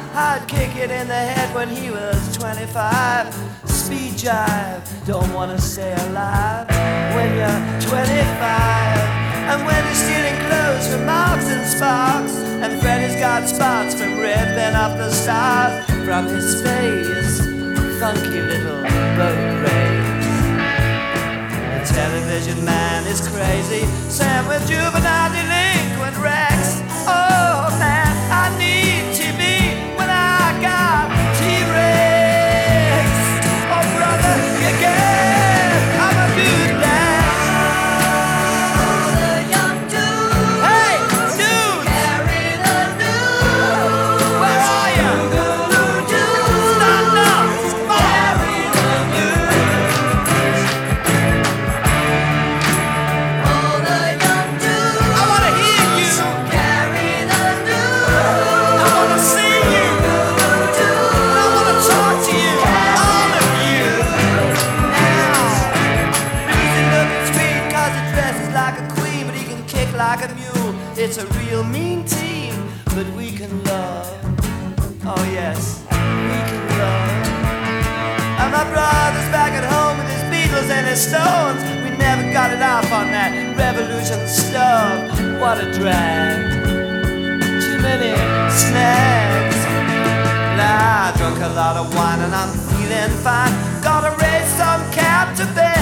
I'd kick it in the head when he was 25. Speed jive, don't wanna stay alive when you're 25. And when you're stealing clothes from Marks and Sparks, and Freddy's got spots from ripping up the stars from his face, funky little boat race. The television man is crazy, Sam with juvenile delinquent Rex. Oh man, I need TV when I got T-Rex. Oh brother, you get, I'm a good lad. All the young dudes, Hey, dude, carry the news. where are you? Stand up, Carry the news. All the young dudes, I wanna hear you, carry the news. I wanna see you, I wanna talk to you, all of you. Now, he's looking sweet 'cause he dresses like a queen, but he can kick like a mule. It's a real mean team, but we can love. Oh yes, we can love. And my brother's back at home with his Beatles and his Stones. We never got it off on that revolution stuff. What a drag. Too many snags. Nah, I drunk a lot of wine and I'm feeling fine. Gotta raise some cap to bed.